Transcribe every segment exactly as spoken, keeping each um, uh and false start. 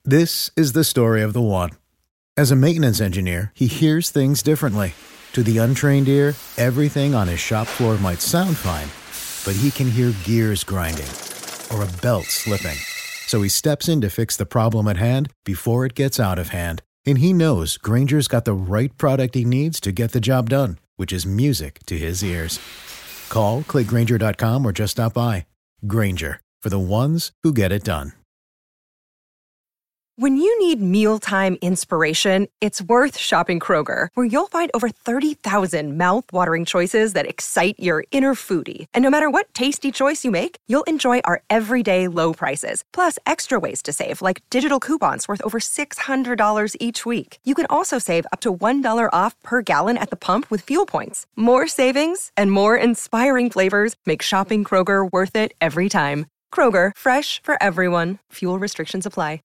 This is the story of the one. As a maintenance engineer, he hears things differently. To the untrained ear, everything on his shop floor might sound fine, but he can hear gears grinding or a belt slipping. So he steps in to fix the problem at hand before it gets out of hand. And he knows Grainger's got the right product he needs to get the job done, which is music to his ears. Call, click Grainger dot com, or just stop by. Grainger, for the ones who get it done. When you need mealtime inspiration, it's worth shopping Kroger, where you'll find over thirty thousand mouth-watering choices that excite your inner foodie. And no matter what tasty choice you make, you'll enjoy our everyday low prices, plus extra ways to save, like digital coupons worth over six hundred dollars each week. You can also save up to one dollar off per gallon at the pump with fuel points. More savings and more inspiring flavors make shopping Kroger worth it every time. Kroger, fresh for everyone. Fuel restrictions apply.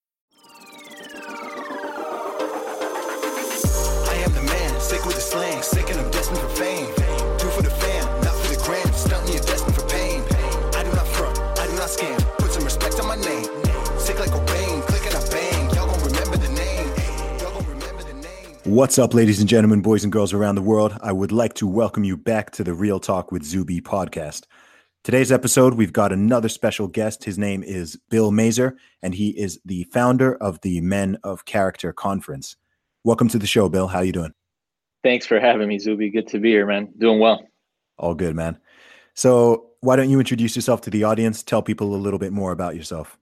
Slang, sick and I'm destined for fame. Do for the fam, not for the gram. Stunting, you're destined for pain. I do not front, I do not scam. Put some respect on my name. Sick like Cobain, clicking I bang. Y'all gon' remember the name. Y'all gon' remember the name. What's up, ladies and gentlemen, boys and girls around the world? I would like to welcome you back to the Real Talk with Zuby podcast. Today's episode, we've got another special guest. His name is Bill Mazer, and he is the founder of the Men of Character Conference. Welcome to the show, Bill. How you doing? Thanks for having me, Zuby. Good to be here, man. Doing well. All good, man. So why don't you introduce yourself to the audience? Tell people a little bit more about yourself.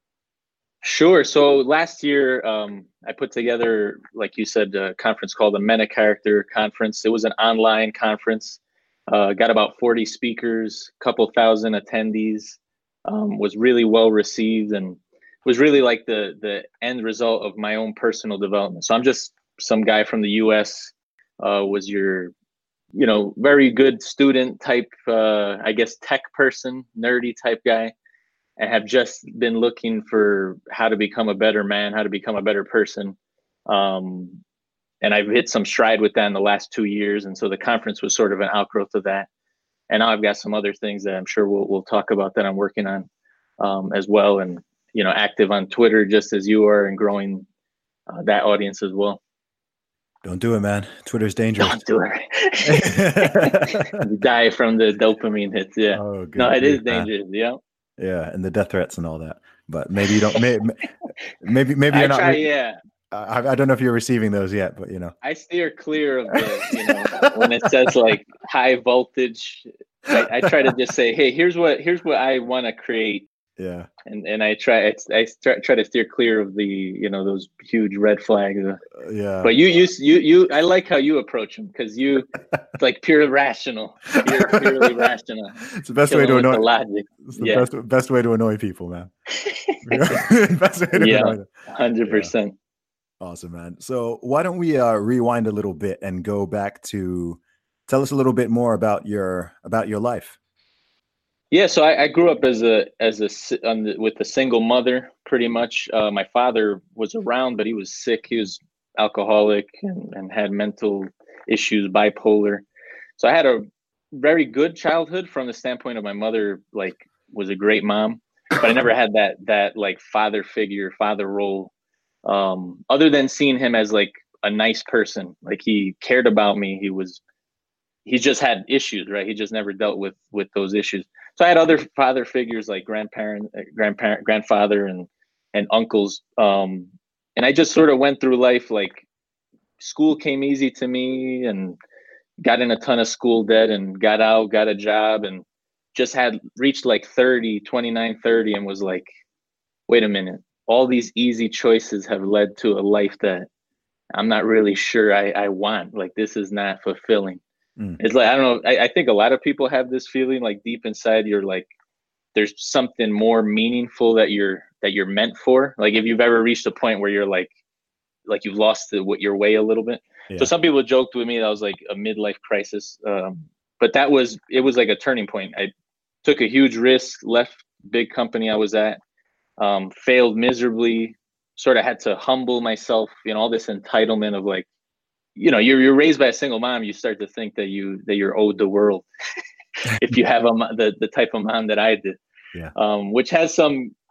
Sure. So last year, um, I put together, like you said, a conference called the Men of Character Conference. It was an online conference. Uh, got about forty speakers, couple thousand attendees. Um, was really well received and was really like the the end result of my own personal development. So I'm just some guy from the U S Uh, was your, you know, very good student type, uh, I guess, tech person, nerdy type guy, and have just been looking for how to become a better man, how to become a better person. Um, and I've hit some stride with that in the last two years. And so the conference was sort of an outgrowth of that. And now I've got some other things that I'm sure we'll, we'll talk about that I'm working on um, as well. And, you know, active on Twitter just as you are and growing uh, that audience as well. Don't do it, man. Twitter's dangerous. Don't do it. You die from the dopamine hits. Yeah. Oh, no, it is dangerous. Yeah. Yeah, and the death threats and all that. But maybe you don't. Maybe maybe, maybe you're I not. Try, yeah. I, I don't know if you're receiving those yet, but you know. I steer clear of the. You know, when it says like high voltage, I, I try to just say, hey, here's what here's what I want to create. Yeah. And and I try I, I try to steer clear of the, you know, those huge red flags. Uh, yeah. But you you you you I like how you approach them, because you it's like pure rational, pure, purely rational. It's the best way to annoy. The logic. It's the yeah. best best way to annoy people, man. Best way to yeah, annoy them. Hundred yeah. percent. Awesome, man. So why don't we uh, rewind a little bit and go back to tell us a little bit more about your about your life. Yeah, so I, I grew up as a as a on the, with a single mother, pretty much. Uh, my father was around, but he was sick. He was alcoholic and, and had mental issues, bipolar. So I had a very good childhood from the standpoint of my mother, like, was a great mom, but I never had that that like father figure, father role, um, other than seeing him as like a nice person. Like, he cared about me. He was he just had issues, right? He just never dealt with with those issues. So I had other father figures like grandparent, grandparent, grandfather, and and uncles, um, and I just sort of went through life like school came easy to me, and got in a ton of school debt, and got out, got a job, and just had reached like thirty, twenty-nine, thirty, and was like, wait a minute, all these easy choices have led to a life that I'm not really sure I, I want. Like, this is not fulfilling. Mm. It's like, I don't know. I, I think a lot of people have this feeling, like deep inside, you're like, there's something more meaningful that you're, that you're meant for. Like, if you've ever reached a point where you're like, like you've lost the, what your way a little bit. Yeah. So some people joked with me that was like a midlife crisis. Um, but that was, it was like a turning point. I took a huge risk, left big company I was at, um, failed miserably, sort of had to humble myself, you know, all this entitlement of like, you know, you're you're raised by a single mom. You start to think that you that you're owed the world if you have a the the type of mom that I did, yeah. Um, which has some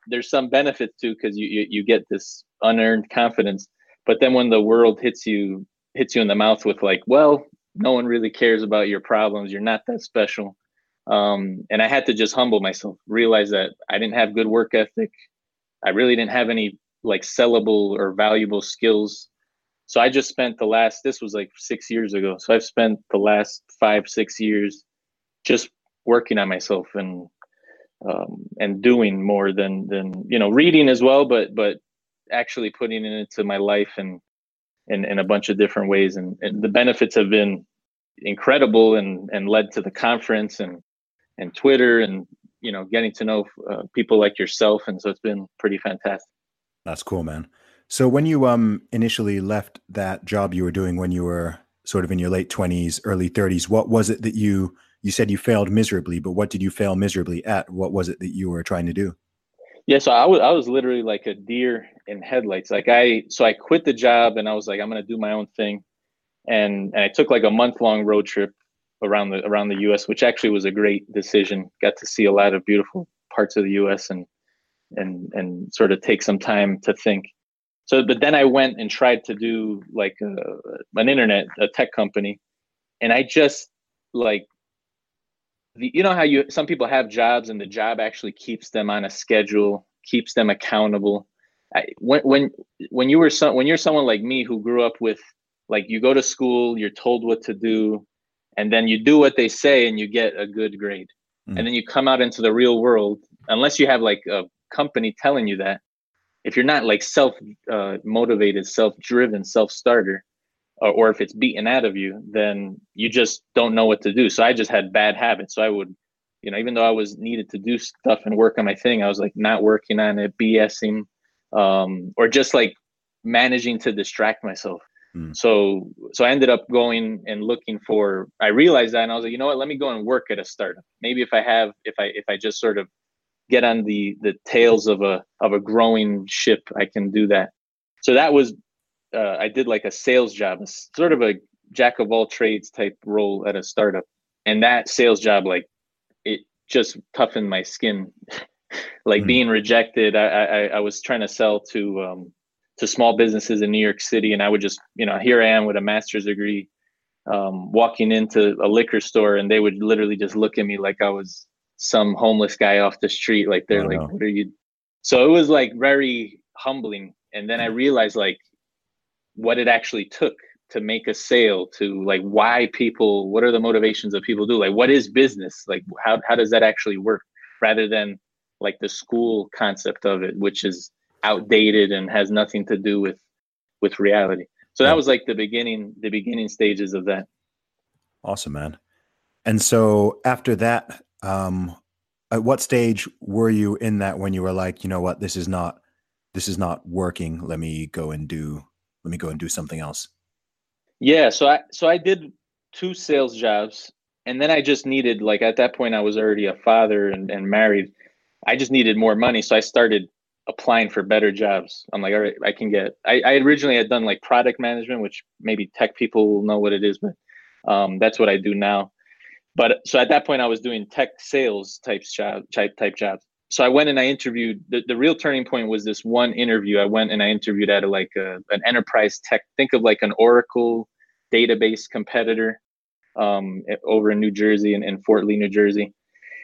there's some benefits too, because you, you you get this unearned confidence. But then when the world hits you hits you in the mouth with like, well, no one really cares about your problems. You're not that special. Um, and I had to just humble myself, realize that I didn't have good work ethic. I really didn't have any like sellable or valuable skills. So I just spent the last, this was like six years ago. So I've spent the last five, six years just working on myself and um, and doing more than than you know, reading as well, but but actually putting it into my life and in, in a bunch of different ways. And, and the benefits have been incredible and and led to the conference and and Twitter and you know, getting to know uh, people like yourself. And so it's been pretty fantastic. That's cool, man. So when you um initially left that job you were doing when you were sort of in your late twenties, early thirties, what was it that you, you said you failed miserably, but what did you fail miserably at? What was it that you were trying to do? Yeah, so I was I was literally like a deer in headlights. Like I so I quit the job and I was like, I'm gonna do my own thing. And, and I took like a month long road trip around the around the U S, which actually was a great decision. Got to see a lot of beautiful parts of the U S and and and sort of take some time to think. So, but then I went and tried to do like a, an internet, a tech company, and I just like the, you know how you, some people have jobs and the job actually keeps them on a schedule, keeps them accountable. I, when when when you were some, when you're someone like me who grew up with like you go to school, you're told what to do, and then you do what they say and you get a good grade, mm. and then you come out into the real world. Unless you have like a company telling you that, if you're not like self uh, motivated, self-driven, self-starter, or, or if it's beaten out of you, then you just don't know what to do. So I just had bad habits. So I would, you know, even though I was needed to do stuff and work on my thing, I was like not working on it, BSing, um, or just like managing to distract myself. Mm. So, so I ended up going and looking for, I realized that and I was like, you know what, let me go and work at a startup. Maybe if I have, if I, if I just sort of get on the the tails of a of a growing ship, I can do that. So that was uh, I did like a sales job, sort of a jack of all trades type role at a startup, and that sales job like it just toughened my skin. Like mm. being rejected, I, I I was trying to sell to um to small businesses in New York City, and I would just you know here I am with a master's degree, um, walking into a liquor store, and they would literally just look at me like I was some homeless guy off the street. Like they're oh, like, no. What are you? So it was like very humbling. And then I realized like what it actually took to make a sale, to like why people, what are the motivations of people do? Like, what is business? Like, how, how does that actually work? Rather than like the school concept of it, which is outdated and has nothing to do with, with reality. So that yeah. was like the beginning, the beginning stages of that. Awesome, man. And so after that, Um, at what stage were you in that when you were like, you know what, this is not, this is not working. Let me go and do, let me go and do something else. Yeah. So I, so I did two sales jobs and then I just needed, like at that point I was already a father and, and married. I just needed more money. So I started applying for better jobs. I'm like, all right, I can get, I, I originally had done like product management, which maybe tech people will know what it is, but um, that's what I do now. But so at that point I was doing tech sales type job, type type jobs. So I went and I interviewed. The, the real turning point was this one interview. I went and I interviewed at a, like a, an enterprise tech. Think of like an Oracle database competitor um, over in New Jersey and in, in Fort Lee, New Jersey.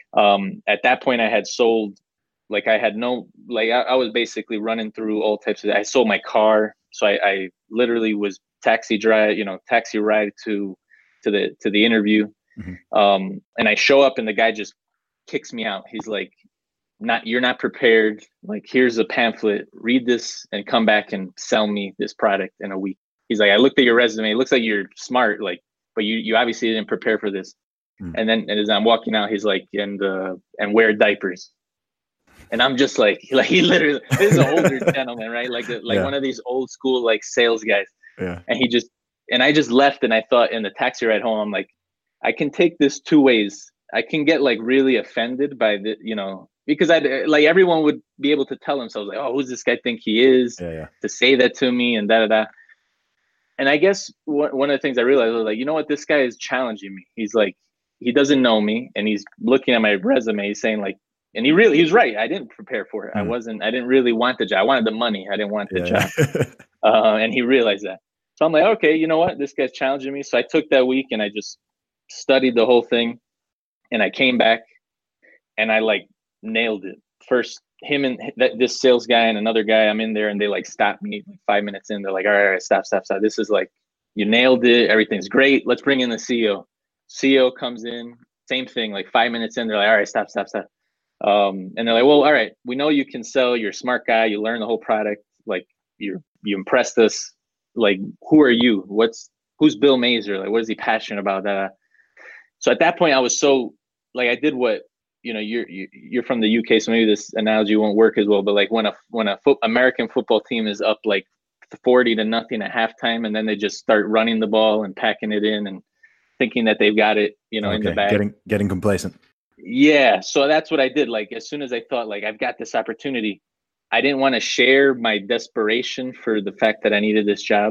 Um, at that point, I had sold. Like I had no. Like I, I was basically running through all types of. I sold my car, so I, I literally was taxi drive. You know, taxi ride to to the to the interview. Mm-hmm. Um, and I show up and the guy just kicks me out. He's like, not, you're not prepared. Like, here's a pamphlet, read this and come back and sell me this product in a week. He's like, I looked at your resume. It looks like you're smart, like, but you, you obviously didn't prepare for this. Mm-hmm. And then and as I'm walking out, he's like, and, uh, and wear diapers. And I'm just like, like he literally, this is an older gentleman, right? Like, like yeah. one of these old school, like sales guys. Yeah. And he just, and I just left and I thought in the taxi ride home, I'm like, I can take this two ways. I can get like really offended by the, you know, because I like everyone would be able to tell themselves like, oh, who's this guy think he is yeah, yeah. to say that to me and da da da. And I guess one one of the things I realized was like, you know what, this guy is challenging me. He's like, he doesn't know me, and he's looking at my resume, he's saying like, and he really, he was right. I didn't prepare for it. Mm. I Hmm. wasn't, I didn't really want the job. I wanted the money. I didn't want the Yeah. job. uh, and he realized that. So I'm like, okay, you know what? This guy's challenging me. So I took that week and I just studied the whole thing, and I came back and I like nailed it. First, him and th- this sales guy and another guy, I'm in there and they like stopped me like five minutes in. They're like, all right, all right, stop, stop, stop. This is like, you nailed it. Everything's great. Let's bring in the C E O. C E O comes in, same thing, like five minutes in, they're like, all right, stop, stop, stop. Um, and they're like, well, all right, we know you can sell. You're a smart guy. You learn the whole product. Like you, you impressed us. Like, who are you? What's, who's Bill Mazer? Like, what is he passionate about? That. So at that point I was so like, I did what, you know, you're, you're from the U K, so maybe this analogy won't work as well, but like when a, when a fo- American football team is up like forty to nothing at halftime, and then they just start running the ball and packing it in and thinking that they've got it, you know, okay. in the bag. Getting, getting complacent. Yeah. So that's what I did. Like, as soon as I thought like, I've got this opportunity, I didn't want to share my desperation for the fact that I needed this job.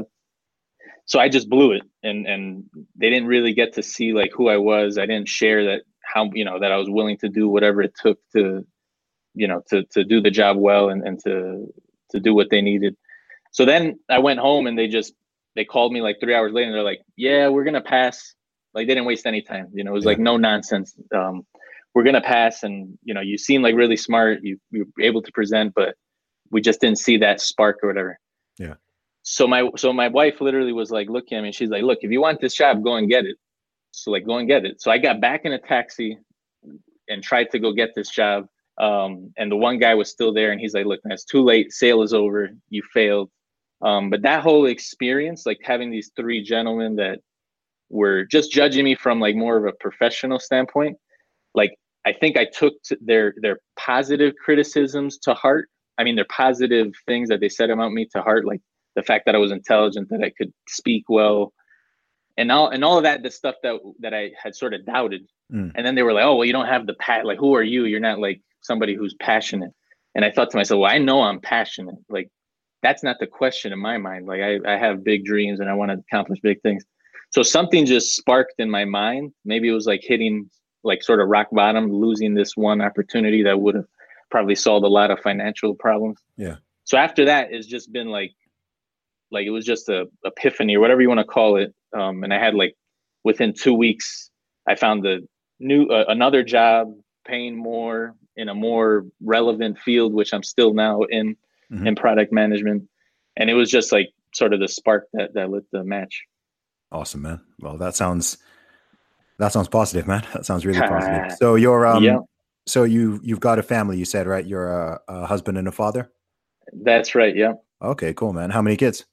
So I just blew it, and, and they didn't really get to see like who I was. I didn't share that how, you know, that I was willing to do whatever it took to, you know, to, to do the job well and, and to, to do what they needed. So then I went home and they just, they called me like three hours later and they're like, yeah, we're going to pass. Like, they didn't waste any time. You know, it was yeah. like no nonsense. Um, we're going to pass. And, you know, you seem like really smart. You, you were able to present, but we just didn't see that spark or whatever. Yeah. So my, so my wife literally was like, looking at me, she's like, look, if you want this job, go and get it. So like, go and get it. So I got back in a taxi and tried to go get this job. Um, and the one guy was still there and he's like, look, man, it's too late. Sale is over. You failed. Um, but that whole experience, like having these three gentlemen that were just judging me from like more of a professional standpoint, like I think I took their their positive criticisms to heart. I mean, their positive things that they said about me to heart, like the fact that I was intelligent, that I could speak well, and all and all of that, the stuff that that I had sort of doubted. Mm. And then they were like, oh, well, you don't have the pat. Like, who are you? You're not like somebody who's passionate. And I thought to myself, well, I know I'm passionate. Like, that's not the question in my mind. Like I, I have big dreams and I want to accomplish big things. So something just sparked in my mind. Maybe it was like hitting like sort of rock bottom, losing this one opportunity that would have probably solved a lot of financial problems. Yeah. So after that, it's just been like, like it was just a epiphany or whatever you want to call it. Um, and I had like within two weeks, I found the new uh, another job paying more in a more relevant field, which I'm still now in. Mm-hmm. in product management. And it was just like sort of the spark that, that lit the match. Awesome, man. Well, that sounds, that sounds positive, man. That sounds really positive. So you're, um, yeah. so you, you've got a family, you said, right? You're a, a husband and a father. That's right. Yeah. Okay, cool, man. How many kids?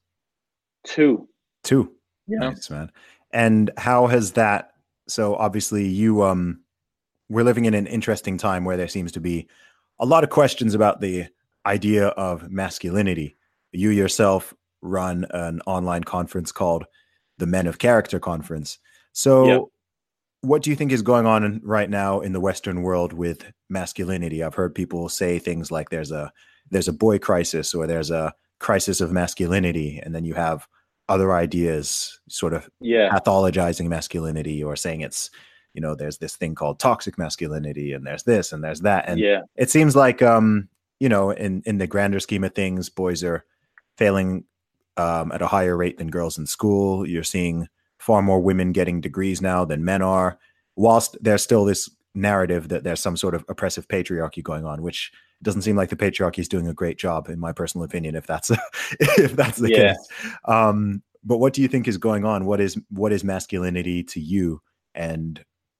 Two. Two. Yeah. Nice, man. And how has that, so obviously you, um, we're living in an interesting time where there seems to be a lot of questions about the idea of masculinity. You yourself run an online conference called the Men of Character Conference. So yep. What do you think is going on in, right now in the Western world with masculinity? I've heard people say things like there's a there's a boy crisis or there's a crisis of masculinity, and then you have other ideas sort of yeah. pathologizing masculinity or saying it's, you know, there's this thing called toxic masculinity and there's this and there's that. And yeah. it seems like um you know, in, in the grander scheme of things, boys are failing um, at a higher rate than girls in school. You're seeing far more women getting degrees now than men are, whilst there's still this narrative that there's some sort of oppressive patriarchy going on, which doesn't seem like the patriarchy is doing a great job, in my personal opinion, if that's, if that's the yeah. case. Um, but what do you think is going on? What is, what is masculinity to you? And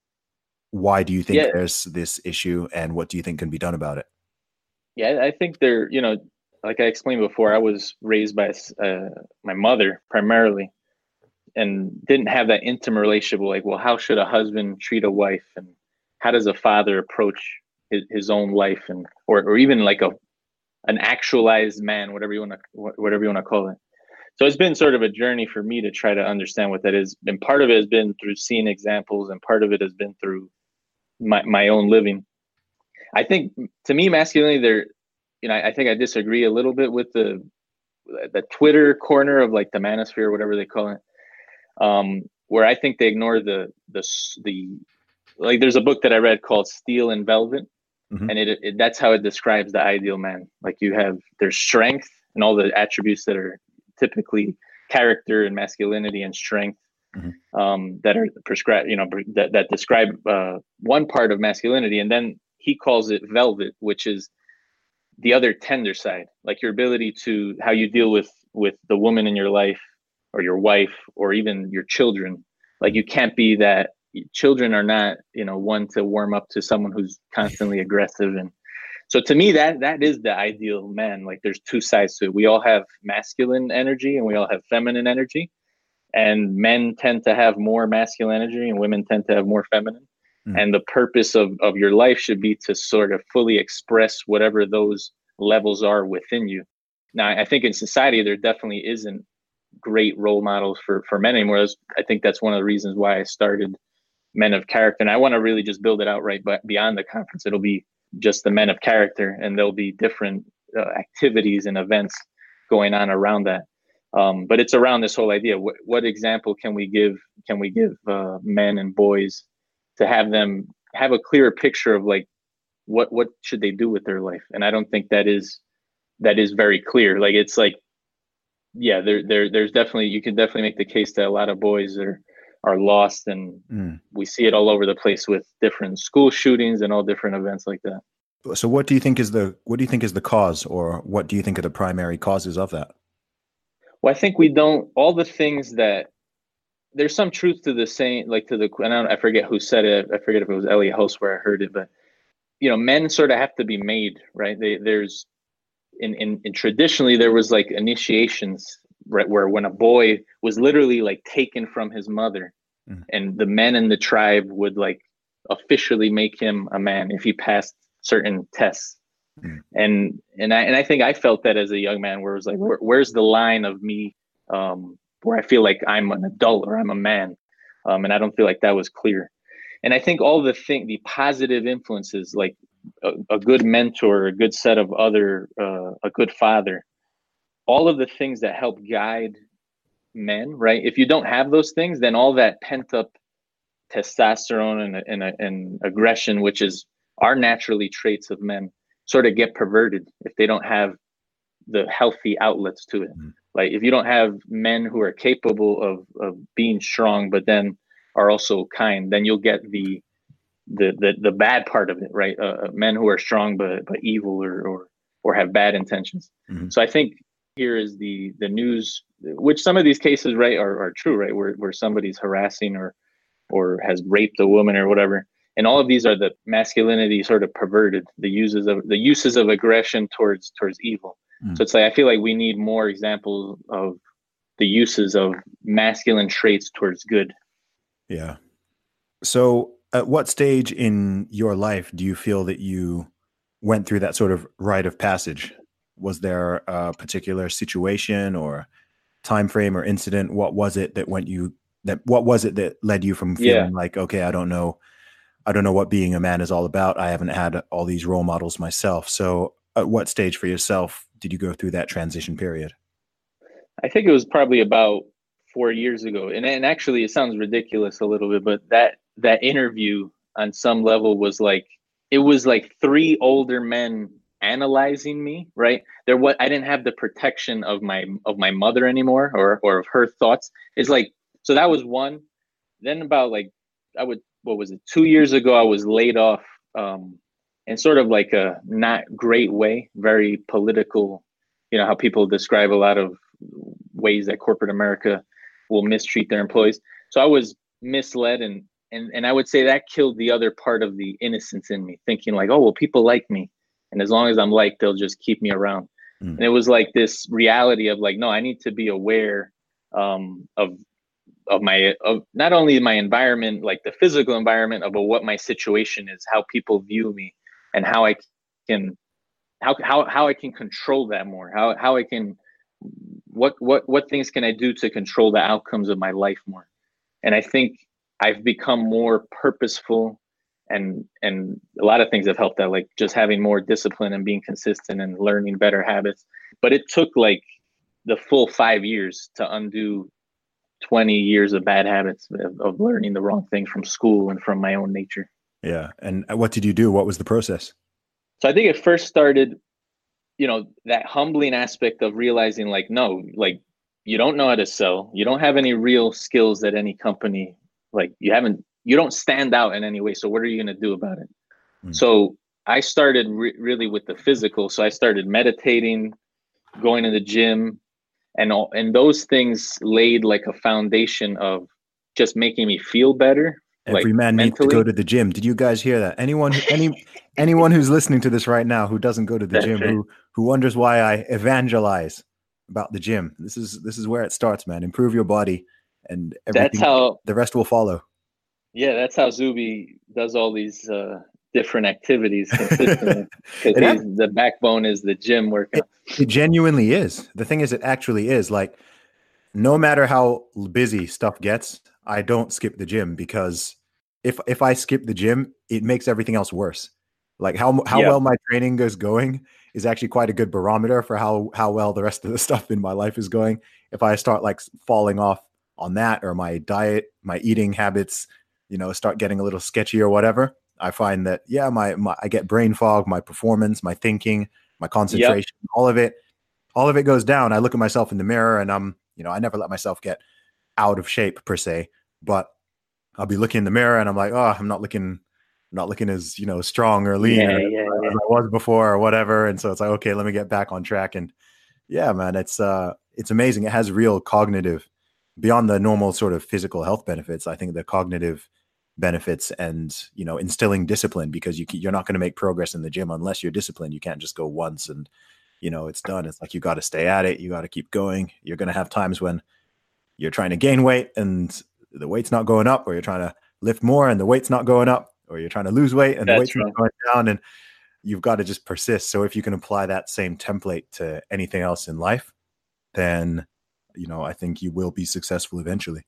why do you think yeah. there's this issue, and what do you think can be done about it? Yeah, I think they're, you know, like I explained before, I was raised by uh, my mother primarily and didn't have that intimate relationship with like, well, how should a husband treat a wife? And how does a father approach his, his own life? And, or, or even like a, an actualized man, whatever you want to, whatever you want to call it. So it's been sort of a journey for me to try to understand what that is. And part of it has been through seeing examples, and part of it has been through my, my own living. I think to me, masculinity, there, you know, I, I think I disagree a little bit with the the Twitter corner of like the manosphere, whatever they call it, um, where I think they ignore the the the like. There's a book that I read called Steel and Velvet, Mm-hmm. And it, it that's how it describes the ideal man. Like you have their strength and all the attributes that are typically character and masculinity and strength, mm-hmm. um, that are prescribed, you know, that, that describe uh, one part of masculinity. And then he calls it velvet, which is the other tender side, like your ability to how you deal with with the woman in your life or your wife or even your children. Like you can't be that. Children are not, you know, one to warm up to someone who's constantly aggressive. And so to me, that that is the ideal man. Like there's two sides to it. We all have masculine energy and we all have feminine energy. And men tend to have more masculine energy and women tend to have more feminine. Mm. And the purpose of, of your life should be to sort of fully express whatever those levels are within you. Now, I think in society, there definitely isn't great role models for, for men anymore. I think that's one of the reasons why I started Men of Character. And I want to really just build it out right but beyond the conference. It'll be just the Men of Character, and there'll be different uh, activities and events going on around that. Um, but it's around this whole idea. What, what example can we give? Can we give uh, men and boys to have them have a clearer picture of like what what should they do with their life? And I don't think that is that is very clear. Like it's like, yeah, there there there's definitely you can definitely make the case that a lot of boys are. are lost, and mm. we see it all over the place with different school shootings and all different events like that. So what do you think is the what do you think is the cause, or what do you think are the primary causes of that? Well, I think we don't all the things that there's some truth to the saying, like to the I don't I forget who said it. I forget if it was Elliot Hulse where I heard it, but you know, men sort of have to be made, right? They there's in in, in traditionally there was like initiations. Right, where when a boy was literally like taken from his mother, mm. and the men in the tribe would like officially make him a man if he passed certain tests. Mm. And and I and I think I felt that as a young man, where it was like, where, where's the line of me um, where I feel like I'm an adult or I'm a man, um, and I don't feel like that was clear. And I think all the thing, the positive influences, like a, a good mentor, a good set of other, uh, a good father. All of the things that help guide men, right? If you don't have those things, then all that pent up testosterone and, and, and aggression, which is are naturally traits of men, sort of get perverted if they don't have the healthy outlets to it. Mm-hmm. Like if you don't have men who are capable of, of being strong, but then are also kind, then you'll get the the the, the bad part of it, right? Uh, men who are strong but but evil or or or have bad intentions. Mm-hmm. So I think here is the the news, which some of these cases, right, are, are true, right, where where somebody's harassing or or has raped a woman or whatever, and all of these are the masculinity sort of perverted, the uses of the uses of aggression towards towards evil. Mm. So it's like I feel like we need more examples of the uses of masculine traits towards good. Yeah. So, at what stage in your life do you feel that you went through that sort of rite of passage? Was there a particular situation or time frame or incident? What was it that went you that what was it that led you from feeling yeah. like, okay, I don't know, I don't know what being a man is all about. I haven't had all these role models myself. So at what stage for yourself did you go through that transition period? I think it was probably about four years ago. And and actually it sounds ridiculous a little bit, but that that interview on some level was like it was like three older men analyzing me, right? There what I didn't have the protection of my of my mother anymore, or or of her thoughts. It's like, so that was one. Then about like I would what was it two years ago I was laid off um in sort of like a not great way, very political, you know how people describe a lot of ways that corporate America will mistreat their employees. So I was misled, and and and I would say that killed the other part of the innocence in me, thinking like, oh well, people like me. And as long as I'm liked, they'll just keep me around. Mm. And it was like this reality of like, no, I need to be aware um, of of my of not only my environment, like the physical environment, but what my situation is, how people view me, and how I can how how how I can control that more. How how I can what what what things can I do to control the outcomes of my life more. And I think I've become more purposeful. And and a lot of things have helped that, like just having more discipline and being consistent and learning better habits. But it took like the full five years to undo twenty years of bad habits of, of learning the wrong things from school and from my own nature. Yeah. And what did you do? What was the process? So I think it first started, you know, that humbling aspect of realizing like, no, like you don't know how to sell. You don't have any real skills at any company. Like you haven't, you don't stand out in any way. So what are you going to do about it? Mm. So I started re- really with the physical. So I started meditating, going to the gym, and all, and those things laid like a foundation of just making me feel better. Every like man mentally. needs to go to the gym. Did you guys hear that? Anyone, who, any, anyone who's listening to this right now who doesn't go to the That's gym, right. who who wonders why I evangelize about the gym, this is this is where it starts, man. Improve your body, and everything. That's how the rest will follow. Yeah, that's how Zuby does all these uh, different activities consistently. Because the backbone is the gym workout. It, it genuinely is. The thing is, it actually is. Like, no matter how busy stuff gets, I don't skip the gym, because if if I skip the gym, it makes everything else worse. Like how how yeah. well my training is going is actually quite a good barometer for how how well the rest of the stuff in my life is going. If I start like falling off on that, or my diet, my eating habits, you know, start getting a little sketchy or whatever, I find that yeah, my, my I get brain fog, my performance, my thinking, my concentration, yep. all of it, all of it goes down. I look at myself in the mirror, and I'm, you know, I never let myself get out of shape per se, but I'll be looking in the mirror and I'm like, oh, I'm not looking, not looking as, you know, strong or lean yeah, or, yeah, as yeah. I was before or whatever. And so it's like, okay, let me get back on track. And yeah, man, it's uh, it's amazing. It has real cognitive, beyond the normal sort of physical health benefits. I think the cognitive benefits and, you know, instilling discipline, because you you're not going to make progress in the gym unless you're disciplined. You can't just go once and, you know, it's done. It's like, you got to stay at it. You got to keep going. You're going to have times when you're trying to gain weight and the weight's not going up, or you're trying to lift more and the weight's not going up, or you're trying to lose weight and That's the weight's right. not going down, and you've got to just persist. So if you can apply that same template to anything else in life, then, you know, I think you will be successful eventually.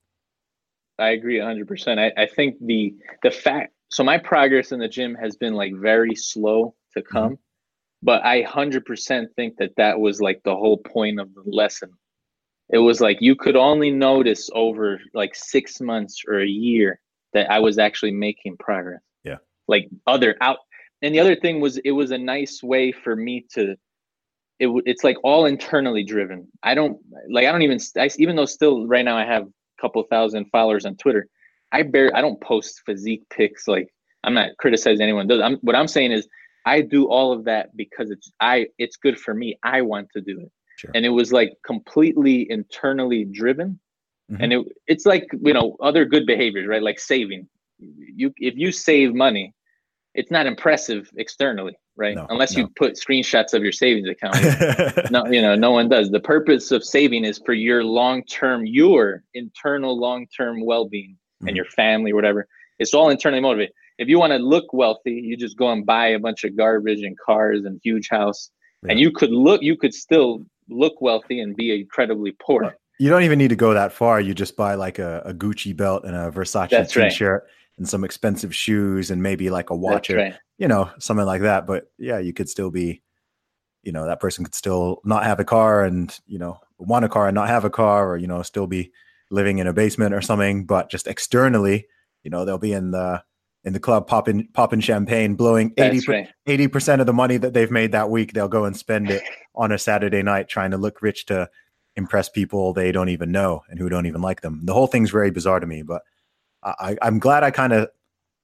I agree one hundred percent. I, I think the the fact, so my progress in the gym has been like very slow to come, mm-hmm. but I one hundred percent think that that was like the whole point of the lesson. It was like you could only notice over like six months or a year that I was actually making progress. Yeah. Like other out. And the other thing was, it was a nice way for me to, it, it's like all internally driven. I don't like, I don't even, I, even though still right now I have a couple thousand followers on Twitter, I barely, I don't post physique pics. Like, I'm not criticizing anyone does. I'm, what I'm saying is I do all of that because it's, I, it's good for me. I want to do it. Sure. And it was like completely internally driven. Mm-hmm. And it, it's like, you know, other good behaviors, right? Like saving. You, if you save money, it's not impressive externally, right? No, Unless no. you put screenshots of your savings account. no, you know, no one does. The purpose of saving is for your long-term, your internal long-term well-being mm-hmm. and your family, or whatever. It's all internally motivated. If you want to look wealthy, you just go and buy a bunch of garbage and cars and huge house. Yeah. And you could look, you could still look wealthy and be incredibly poor. Well, you don't even need to go that far. You just buy like a, a Gucci belt and a Versace That's t-shirt right. and some expensive shoes and maybe like a watch, or, right. you know, something like that. But yeah, you could still be, you know, that person could still not have a car and, you know, want a car and not have a car, or, you know, still be living in a basement or something, but just externally, you know, they'll be in the, in the club, popping, popping champagne, blowing eighty percent of the money that they've made that week. They'll go and spend it on a Saturday night trying to look rich to impress people they don't even know and who don't even like them. The whole thing's very bizarre to me, but I, I'm glad I kind of,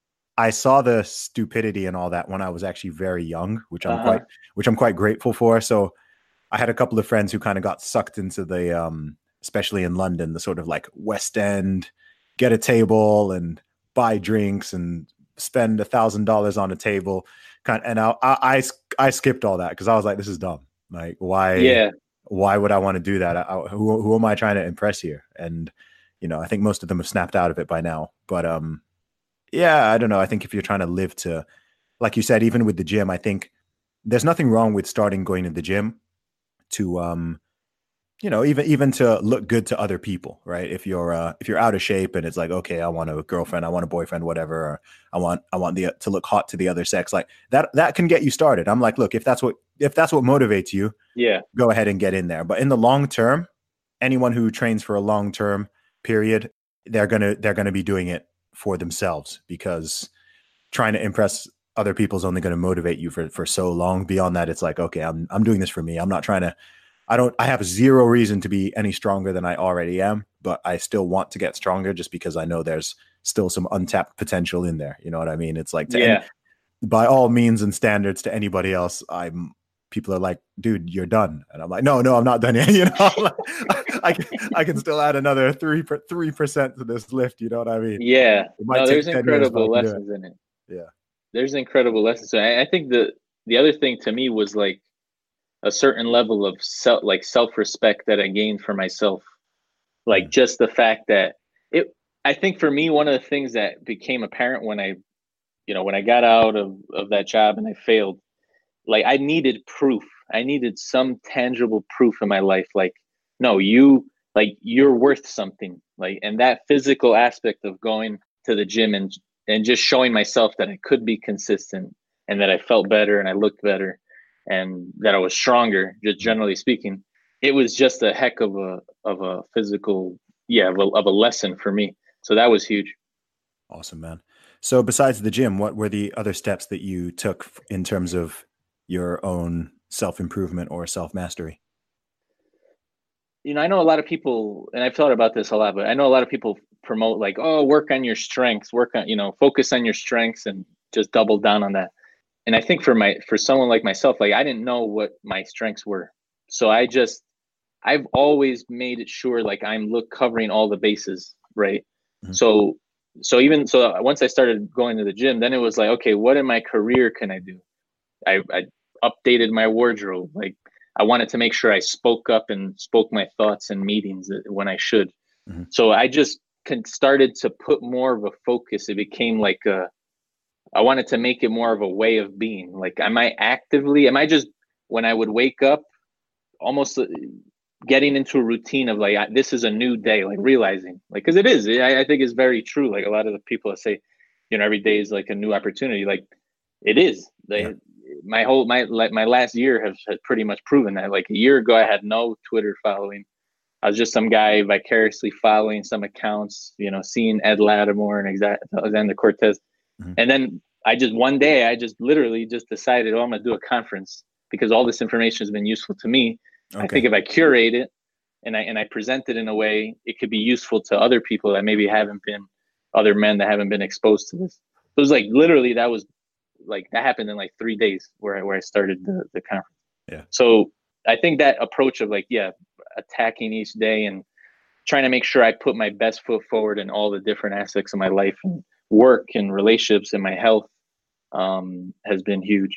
I saw the stupidity and all that when I was actually very young, which I'm uh-huh. quite, which I'm quite grateful for. So I had a couple of friends who kind of got sucked into the, um, especially in London, the sort of like West End, get a table and buy drinks and spend a thousand dollars on a table. Kind of, and I, I, I, I skipped all that because I was like, this is dumb. Like, why, yeah. why would I want to do that? I, I, who, who am I trying to impress here? And, you know, I think most of them have snapped out of it by now, but, um, yeah, I don't know. I think if you're trying to live to, like you said, even with the gym, I think there's nothing wrong with starting going to the gym to, um, you know, even, even to look good to other people, right? If you're, uh, if you're out of shape and it's like, okay, I want a girlfriend, I want a boyfriend, whatever, or I want, I want the, to look hot to the other sex, like that, that can get you started. I'm like, look, if that's what, if that's what motivates you, yeah, go ahead and get in there. But in the long term, anyone who trains for a long term period, they're going to, they're going to be doing it for themselves, because trying to impress other people's only going to motivate you for for so long. Beyond that, it's like, okay, I'm I'm doing this for me. I'm not trying to. I don't. I have zero reason to be any stronger than I already am, but I still want to get stronger just because I know there's still some untapped potential in there. You know what I mean? It's like, to yeah. any, by all means and standards, to anybody else, I'm. People are like, dude, you're done, and I'm like, no, no, I'm not done yet. You know, like, I can I can still add another three three percent to this lift. You know what I mean? Yeah. No, there's incredible years, lessons in it. Yeah. There's incredible lessons. So I, I think the the other thing to me was like a certain level of self, like self-respect that I gained for myself. Like mm. just the fact that it, I think for me, one of the things that became apparent when I, you know, when I got out of, of that job and I failed, like I needed proof. I needed some tangible proof in my life. Like, no, you, like you're worth something. Like, and that physical aspect of going to the gym and, and just showing myself that I could be consistent and that I felt better and I looked better and that I was stronger, just generally speaking, it was just a heck of a, of a physical, yeah, of a, of a lesson for me. So that was huge. Awesome, man. So besides the gym, what were the other steps that you took in terms of your own self-improvement or self-mastery? You know, I know a lot of people, and I've thought about this a lot, but I know a lot of people promote like, oh, work on your strengths, work on, you know, focus on your strengths and just double down on that. And I think for my, for someone like myself, like I didn't know what my strengths were. So I just, I've always made it sure, like I'm look covering all the bases. Right. Mm-hmm. So, so even, so once I started going to the gym, then it was like, okay, what in my career can I do? I, I updated my wardrobe. Like I wanted to make sure I spoke up and spoke my thoughts in meetings when I should. Mm-hmm. So I just started to put more of a focus. It became like a, I wanted to make it more of a way of being. Like, am I actively, am I just, when I would wake up, almost getting into a routine of like, this is a new day, like realizing, like, cause it is, I, I think it's very true. Like a lot of the people that say, you know, every day is like a new opportunity. Like it is. They, yeah. My whole, my, like my last year has, has pretty much proven that. Like a year ago, I had no Twitter following. I was just some guy vicariously following some accounts, you know, seeing Ed Lattimore and Alexander Cortez. Mm-hmm. And then I just, one day, I just literally just decided, oh, I'm going to do a conference because all this information has been useful to me. Okay. I think if I curate it and I, and I present it in a way, it could be useful to other people that maybe haven't been, other men that haven't been exposed to this. So it was like, literally, that was like, that happened in like three days where I, where I started the, the conference. Yeah. So I think that approach of like, yeah, attacking each day and trying to make sure I put my best foot forward in all the different aspects of my life and work and relationships and my health um, has been huge.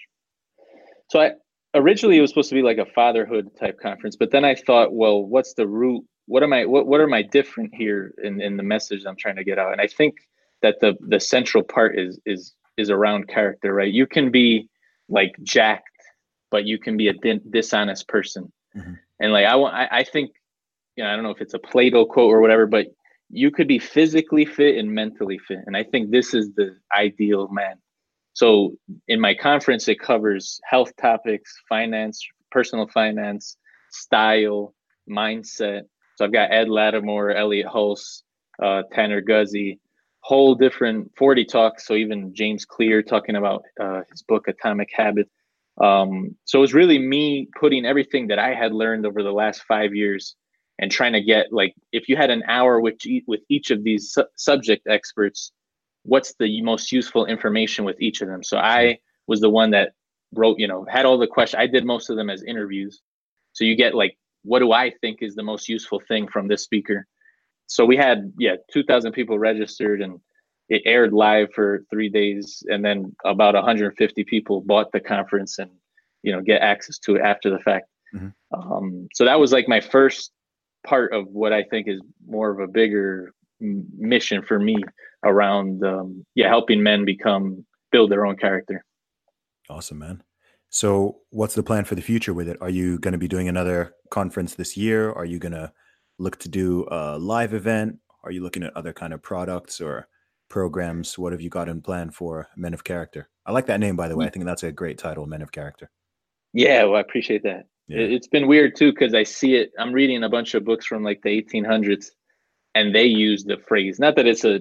So I originally it was supposed to be like a fatherhood type conference, but then I thought, well, what's the root? What am I, what, what are my different here in, in the message I'm trying to get out? And I think that the, the central part is, is, is around character, right? You can be like jacked, but you can be a di- dishonest person. Mm-hmm. And like, I want, I, I think, you know, I don't know if it's a Plato quote or whatever, but you could be physically fit and mentally fit. And I think this is the ideal man. So in my conference, it covers health topics, finance, personal finance, style, mindset. So I've got Ed Lattimore, Elliot Hulse, uh, Tanner Guzzi, whole different forty talks. So even James Clear talking about uh, his book, Atomic Habits. Um, so it was really me putting everything that I had learned over the last five years and trying to get, like, if you had an hour with, with each of these su- subject experts, what's the most useful information with each of them? So I was the one that wrote, you know, had all the questions. I did most of them as interviews. So you get like, what do I think is the most useful thing from this speaker? So we had, yeah, two thousand people registered and it aired live for three days. And then about one hundred fifty people bought the conference and, you know, get access to it after the fact. Mm-hmm. Um, so that was like my first part of what I think is more of a bigger mission for me around, um, yeah, helping men become, build their own character. Awesome, man. So what's the plan for the future with it? Are you going to be doing another conference this year? Are you going to look to do a live event? Are you looking at other kind of products or programs? What have you got in plan for Men of Character? I like that name, by the way. I think that's a great title, Men of Character. Yeah, well, I appreciate that. Yeah. It's been weird too, because I see it. I'm reading a bunch of books from like the eighteen hundreds and they use the phrase, not that it's a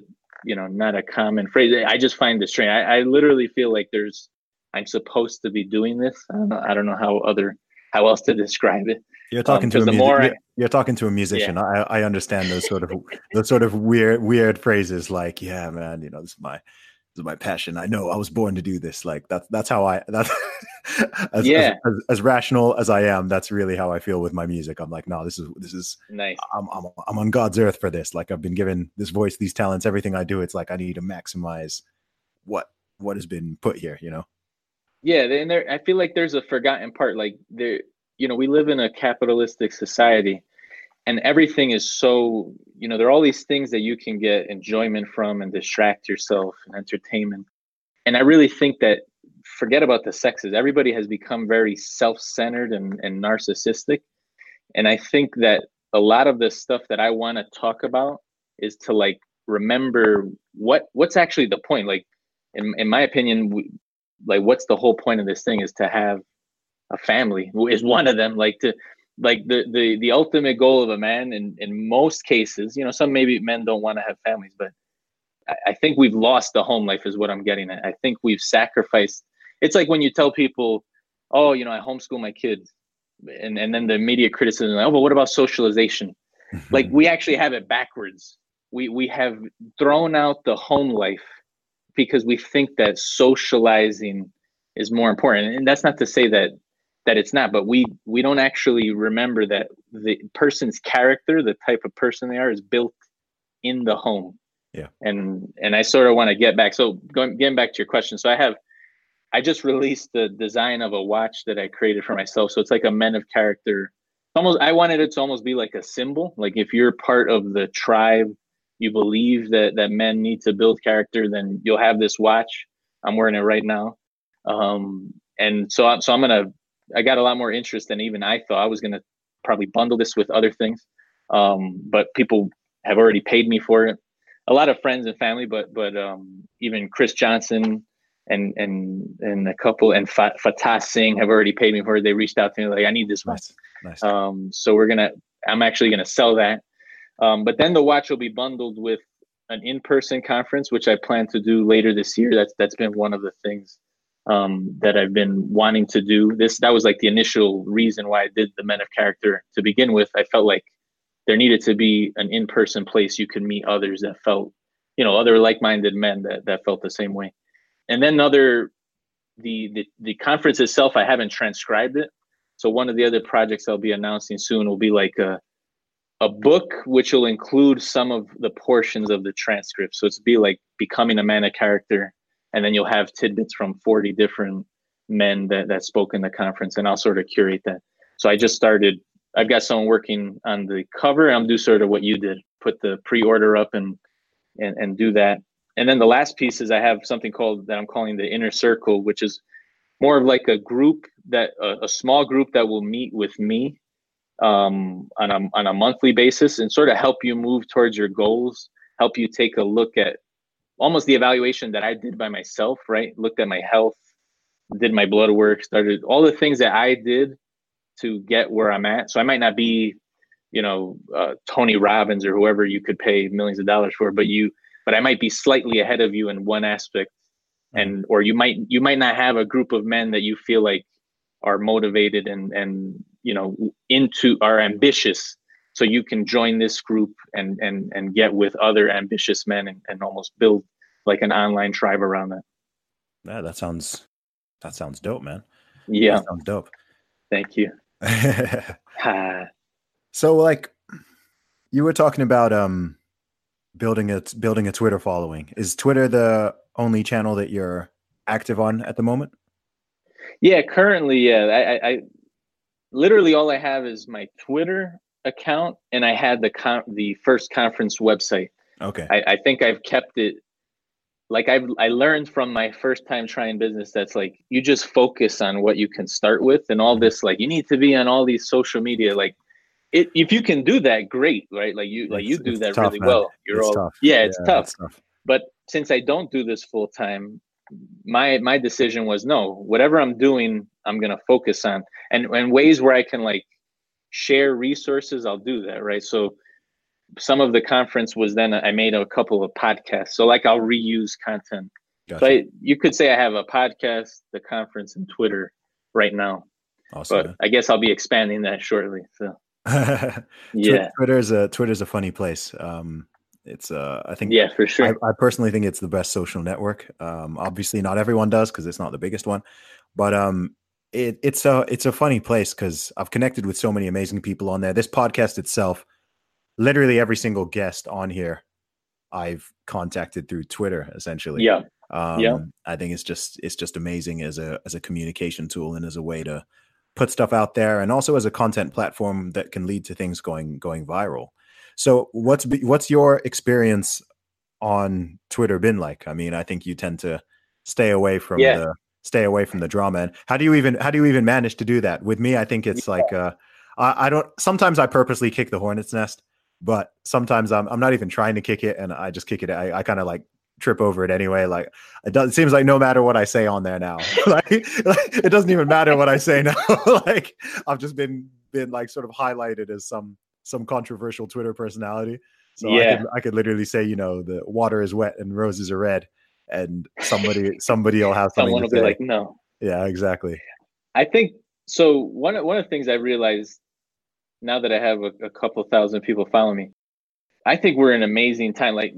you know, not a common phrase. I just find it strange. I, I literally feel like there's, I'm supposed to be doing this. I don't know, I don't know how other, how else to describe it. You're talking um, to a the music, more you're, I, you're talking to a musician. Yeah. I, I understand those sort of those sort of weird weird phrases like, yeah, man, you know, this is my this is my passion. I know I was born to do this. Like that's that's how I that's as, Yeah. as, as, as rational as I am, that's really how I feel with my music. I'm like, no, this is this is nice. I'm I'm I'm on God's earth for this. Like I've been given this voice, these talents, everything I do. It's like I need to maximize what what has been put here, you know? Yeah, and there I feel like there's a forgotten part. Like there, you know, we live in a capitalistic society, and everything is so, you know, there are all these things that you can get enjoyment from and distract yourself and entertainment. And I really think that, forget about the sexes, everybody has become very self-centered and, and narcissistic. And I think that a lot of the stuff that I want to talk about is to like remember what what's actually the point. Like in, in my opinion, we, like what's the whole point of this thing is to have a family is one of them. Like to like the the the ultimate goal of a man in in most cases, you know, some maybe men don't want to have families, but I, I think we've lost the home life is what I'm getting at. I think we've sacrificed. It's like when you tell people, oh, you know, I homeschool my kids, and and then the immediate criticism, oh, but what about socialization? Like we actually have it backwards. We we have thrown out the home life because we think that socializing is more important. And that's not to say that that it's not, but we we don't actually remember that the person's character, the type of person they are, is built in the home. Yeah. And and I sort of want to get back. So going getting back to your question. So I have I just released the design of a watch that I created for myself. So it's like a men of character. Almost I wanted it to almost be like a symbol. Like if you're part of the tribe, you believe that that men need to build character, then you'll have this watch. I'm wearing it right now. Um, and so I'm so I'm gonna I got a lot more interest than even I thought. I was gonna probably bundle this with other things. Um, but people have already paid me for it. A lot of friends and family, but but um, even Chris Johnson and and and a couple and Fatah Singh have already paid me for it. They reached out to me like, I need this nice. one. Nice. Um, so we're gonna I'm actually gonna sell that. Um, but then the watch will be bundled with an in-person conference, which I plan to do later this year. That's that's been one of the things um, that I've been wanting to do. This that was like the initial reason why I did the Men of Character to begin with. I felt like there needed to be an in-person place you could meet others that felt, you know, other like-minded men that that felt the same way. And then other the the the conference itself, I haven't transcribed it. So one of the other projects I'll be announcing soon will be like a a book which will include some of the portions of the transcript. So it's be like becoming a man of character, and then you'll have tidbits from forty different men that, that spoke in the conference, and I'll sort of curate that. So I just started, I've got someone working on the cover. I'm do sort of what you did, put the pre-order up and, and, and do that. And then the last piece is I have something called that I'm calling the Inner Circle, which is more of like a group that, a, a small group that will meet with me um on a on a monthly basis and sort of help you move towards your goals, help you take a look at almost the evaluation that I did by myself, right? Looked at my health, did my blood work, started all the things that I did to get where I'm at. So I might not be, you know, uh, Tony Robbins or whoever you could pay millions of dollars for, but you, but I might be slightly ahead of you in one aspect, and or you might you might not have a group of men that you feel like are motivated and and you know into are ambitious, so you can join this group and and and get with other ambitious men and, and almost build like an online tribe around that. Yeah, that sounds that sounds dope, man. Yeah, that sounds dope. Thank you. So like you were talking about um building a building a Twitter following. Is Twitter the only channel that you're active on at the moment? Yeah, currently, yeah. I, I, I literally all I have is my Twitter account, and I had the con- the first conference website. Okay. I, I think I've kept it. Like I've I learned from my first time trying business that's like you just focus on what you can start with, and all this like you need to be on all these social media. Like it, if you can do that, great, right? Like you like you it's, do it's that tough, really man. well. You're it's all tough. yeah, it's, yeah tough. it's tough. But since I don't do this full time, my my decision was no, whatever I'm doing, I'm gonna focus on, and and ways where I can like share resources, I'll do that, right? So some of the conference was then I made a couple of podcasts. So like I'll reuse content. Gotcha. So I, you could say I have a podcast, the conference, and Twitter right now. Awesome, but man. I guess I'll be expanding that shortly. So yeah, Twitter's a Twitter's a funny place. Um, it's uh, I think yeah, for sure. I, I personally think it's the best social network. Um, obviously not everyone does because it's not the biggest one, but um, it it's a it's a funny place because I've connected with so many amazing people on there. This podcast itself, literally every single guest on here, I've contacted through Twitter essentially. Yeah. Um, yeah. I think it's just it's just amazing as a as a communication tool and as a way to put stuff out there, and also as a content platform that can lead to things going going viral. So what's what's your experience on Twitter been like? I mean, I think you tend to stay away from yeah. the stay away from the drama. And how do you even how do you even manage to do that? With me, I think it's yeah. like uh, I, I don't. Sometimes I purposely kick the hornet's nest, but sometimes I'm I'm not even trying to kick it, and I just kick it. I, I kind of like trip over it anyway. Like it does. It seems like no matter what I say on there now, like, like it doesn't even matter what I say now. Like I've just been been like sort of highlighted as some some controversial Twitter personality. So yeah. I could I could literally say, you know, the water is wet and roses are red, and somebody somebody will have something Someone to will say. be like, no. Yeah, exactly. I think so. One one of the things I realized now that I have a, a couple thousand people following me, I think we're in an amazing time. Like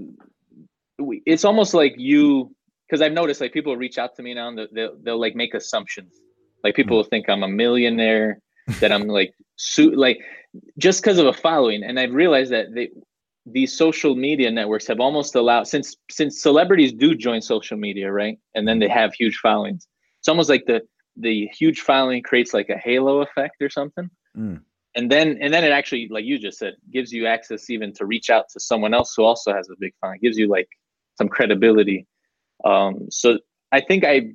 we, it's almost like you, because I've noticed like people reach out to me now and they'll they'll, they'll like make assumptions. Like people mm. will think I'm a millionaire, that I'm like su- like just because of a following. And I've realized that they, these social media networks have almost allowed, since since celebrities do join social media, right? And then they have huge followings. It's almost like the the huge following creates like a halo effect or something. Mm. And then and then it actually, like you just said, gives you access even to reach out to someone else who also has a big following. It gives you like some credibility. Um, so I think I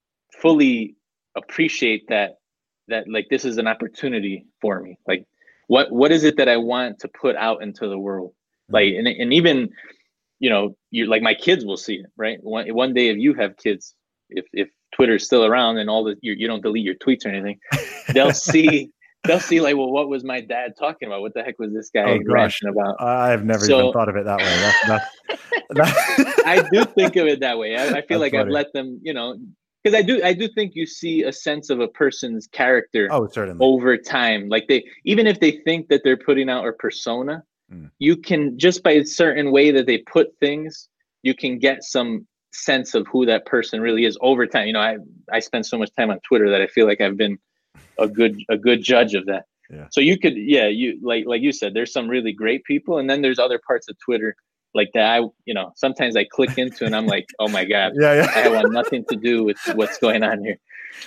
fully appreciate that, that like this is an opportunity for me. Like what what is it that I want to put out into the world? Like and and even, you know, you like my kids will see it, right? One one day if you have kids, if if Twitter's still around and all the you, you don't delete your tweets or anything, they'll see they'll see like, well, what was my dad talking about? What the heck was this guy oh, ranting about? I've never so, even thought of it that way. That's, that's, that's I do think of it that way. I, I feel like funny. I've let them, you know, because I do I do think you see a sense of a person's character oh, certainly. over time. Like they, even if they think that they're putting out a persona, mm. you can, just by a certain way that they put things, you can get some sense of who that person really is over time. You know, I I spend so much time on Twitter that I feel like I've been a good a good judge of that. Yeah. So you could, yeah, you like like you said, there's some really great people, and then there's other parts of Twitter like that. I, you know, sometimes I click into and I'm like, oh my God, yeah, yeah. I want nothing to do with what's going on here.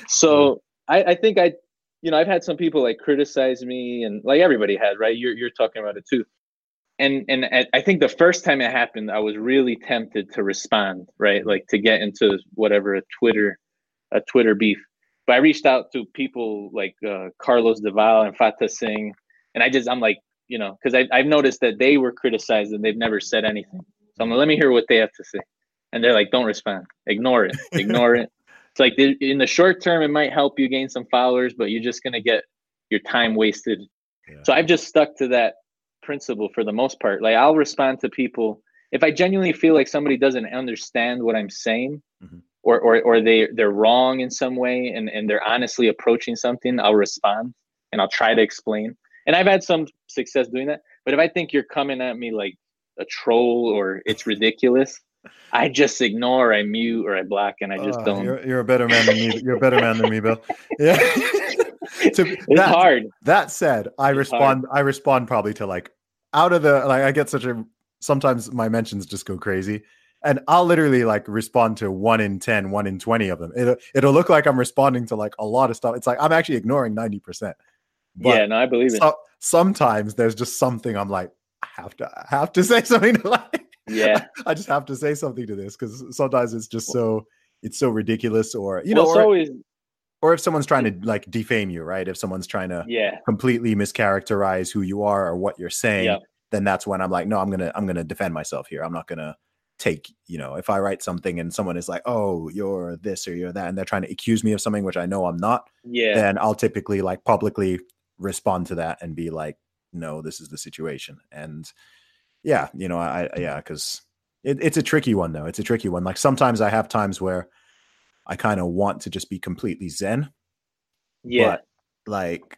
So yeah. I, I think I, you know, I've had some people like criticize me, and like everybody has, right? You're you're talking about it too. And and I think the first time it happened, I was really tempted to respond, right? Like to get into whatever a Twitter, a Twitter beef. But I reached out to people like uh, Carlos Deval and Fatah Singh, and I just I'm like, you know, because I've noticed that they were criticized and they've never said anything. So I'm like, let me hear what they have to say. And they're like, don't respond, ignore it, ignore it. It's like in the short term, it might help you gain some followers, but you're just gonna get your time wasted. Yeah. So I've just stuck to that principle for the most part. Like I'll respond to people if I genuinely feel like somebody doesn't understand what I'm saying, mm-hmm. or or or they they're wrong in some way, and and they're honestly approaching something. I'll respond and I'll try to explain. And I've had some success doing that. But if I think you're coming at me like a troll or it's ridiculous, I just ignore, I mute, or I block, and I just uh, don't. You're, you're a better man than me. You're a better man than me, Bill. Yeah. So it's that, hard. That said, I it's respond. Hard. I respond probably to like out of the like. I get such a. Sometimes my mentions just go crazy, and I'll literally like respond to one in ten, one in twenty of them. It'll it'll look like I'm responding to like a lot of stuff. It's like I'm actually ignoring ninety percent. But yeah, no, I believe it. So, sometimes there's just something I'm like, I have to, I have to say something to like. Yeah, I just have to say something to this because sometimes it's just so, it's so ridiculous, or you well, know, it's or, always, or if someone's trying to like defame you, right? If someone's trying to, yeah, completely mischaracterize who you are or what you're saying, yeah. then that's when I'm like, no, I'm gonna, I'm gonna defend myself here. I'm not gonna take, you know, if I write something and someone is like, oh, you're this or you're that, and they're trying to accuse me of something which I know I'm not, yeah, then I'll typically like publicly respond to that and be like, no, this is the situation. And Yeah, you know, I, I yeah, because it, it's a tricky one though. It's a tricky one. Like sometimes I have times where I kind of want to just be completely zen, Yeah. but like,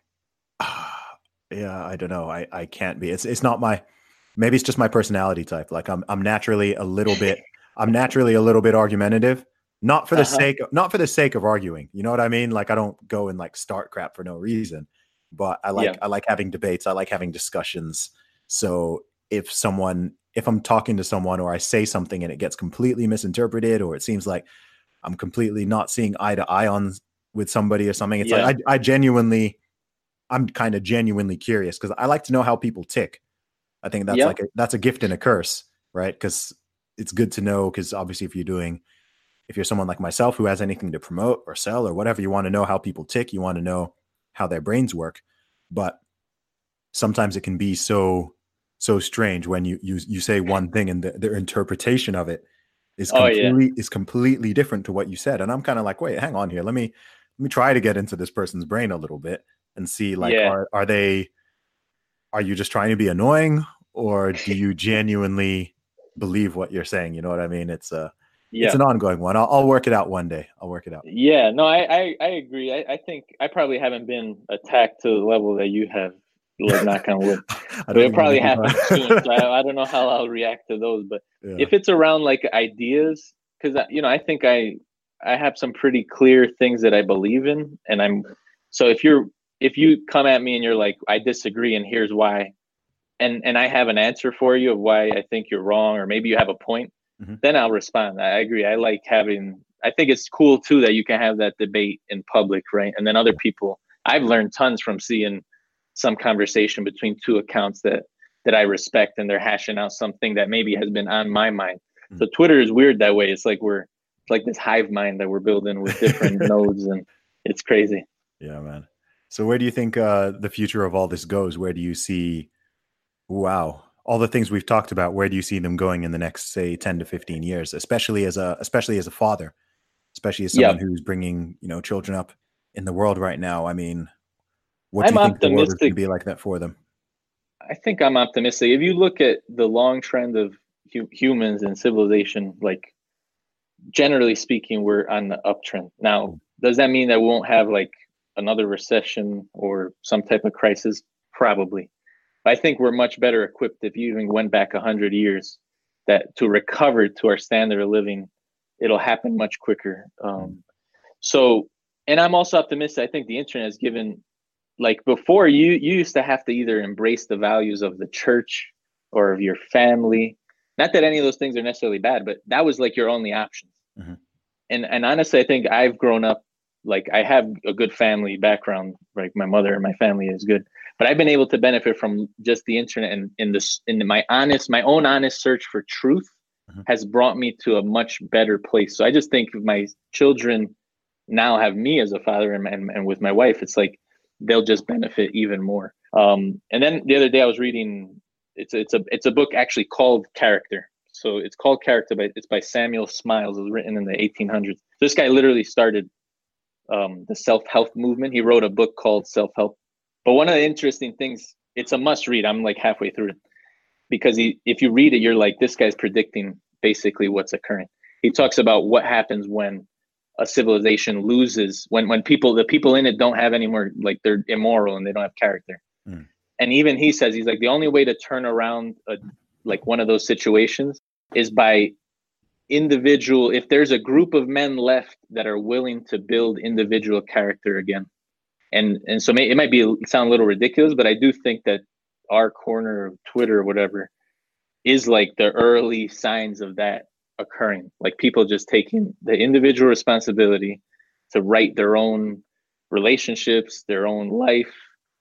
yeah, I don't know. I, I can't be. It's it's not my. Maybe it's just my personality type. Like I'm I'm naturally a little bit. I'm naturally a little bit argumentative. Not for the Uh-huh. sake. Not for the sake of arguing. You know what I mean? Like I don't go and like start crap for no reason. But I like Yeah. I like having debates. I like having discussions. So if someone, if I'm talking to someone or I say something and it gets completely misinterpreted, or it seems like I'm completely not seeing eye to eye on with somebody or something, it's Yeah. like I, I genuinely, I'm kind of genuinely curious because I like to know how people tick. I think that's Yeah. like a, that's a gift and a curse, right? Because it's good to know. Because obviously, if you're doing, if you're someone like myself who has anything to promote or sell or whatever, you want to know how people tick. You want to know how their brains work. But sometimes it can be so so strange when you you you say one thing and the, their interpretation of it is Oh yeah. completely is completely different to what you said. And I'm kind of like, wait, hang on here. Let me let me try to get into this person's brain a little bit and see like Yeah. are are they are you just trying to be annoying or do you genuinely believe what you're saying? You know what I mean? It's a it's Yeah. an ongoing one. I'll, I'll work it out one day. I'll work it out. Yeah. No, I I, I agree. I, I think I probably haven't been attacked to the level that you have. Like knock on wood. I But don't it'll think probably you'll happen be soon. fine. So I, I don't know how I'll react to those. But Yeah. if it's around like ideas, because you know, I think I I have some pretty clear things that I believe in, and I'm so if you're if you come at me and you're like I disagree and here's why, and and I have an answer for you of why I think you're wrong, or maybe you have a point, Mhm. then I'll respond. I agree. I like having. I think it's cool too that you can have that debate in public, right? And then other people. I've learned tons from seeing some conversation between two accounts that that I respect, and they're hashing out something that maybe has been on my mind. Mm. So Twitter is weird that way. It's like we're it's like this hive mind that we're building with different nodes, and it's crazy. Yeah, man. So where do you think uh, the future of all this goes? Where do you see, wow, all the things we've talked about, where do you see them going in the next, say, ten to fifteen years, especially as a, especially as a father, especially as someone Yeah, who's bringing, you know, children up in the world right now? I mean, what do I'm you think the world is going to optimistic. be like that for them? I think I'm optimistic. If you look at the long trend of hu- humans and civilization, like generally speaking, we're on the uptrend. Now, does that mean that we won't have like another recession or some type of crisis? Probably. I think we're much better equipped if you even went back a hundred years that to recover to our standard of living, it'll happen much quicker. Um, so, and I'm also optimistic. I think the internet has given, like before, you you used to have to either embrace the values of the church or of your family. Not that any of those things are necessarily bad, but that was like your only option. Mhm. And and honestly, I think I've grown up like I have a good family background. Like my mother and my family is good, but I've been able to benefit from just the internet and in this in my honest, my own honest search for truth Mhm. has brought me to a much better place. So I just think if my children now have me as a father and and, and with my wife, it's like they'll just benefit even more. Um, and then the other day I was reading it's it's a it's a book actually called Character. So it's called Character, but it's by Samuel Smiles. It was written in the eighteen hundreds. This guy literally started um, the self-help movement. He wrote a book called Self-Help. But one of the interesting things, it's a must read. I'm like halfway through it because he, if you read it, you're like, this guy's predicting basically what's occurring. He talks about what happens when a civilization loses, when when people, the people in it don't have any more, like they're immoral and they don't have character. Mm. And even he says, he's like, the only way to turn around a, like one of those situations is by individual, if there's a group of men left that are willing to build individual character again. And and so may, it might be sound a little ridiculous, but I do think that our corner of Twitter or whatever is like the early signs of that occurring. Like people just taking the individual responsibility to write their own relationships, their own life,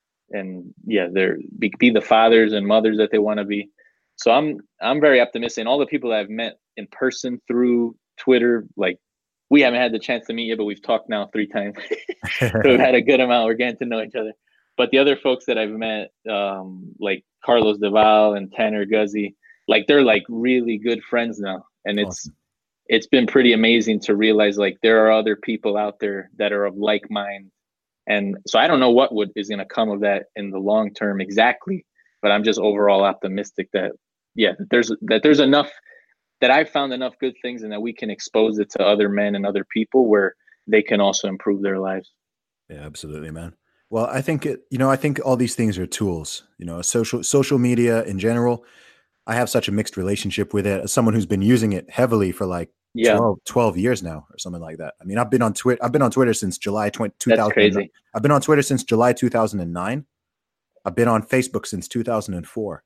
and yeah, they're be, be the fathers and mothers that they want to be. So I'm I'm very optimistic. And all the people that I've met in person through Twitter, like we haven't had the chance to meet yet, but we've talked now three times. So we've had a good amount. We're getting to know each other. But the other folks that I've met, um, like Carlos Deval and Tanner Guzzi, like they're like really good friends now. And it's Awesome. it's been pretty amazing to realize like there are other people out there that are of like mind. And so I don't know what would is going to come of that in the long term exactly, but I'm just overall optimistic that yeah, that there's that there's enough that I've found enough good things, and that we can expose it to other men and other people where they can also improve their lives. Yeah, absolutely, man. Well, I think it, you know, I think all these things are tools, you know, social, social media in general. I have such a mixed relationship with it as someone who's been using it heavily for like Yeah, twelve, twelve years now or something like that. I mean, I've been on Twitter. I've been on Twitter since July twentieth, two that's thousand. crazy. I've been on Twitter since July two thousand nine. I've been on Facebook since two thousand four.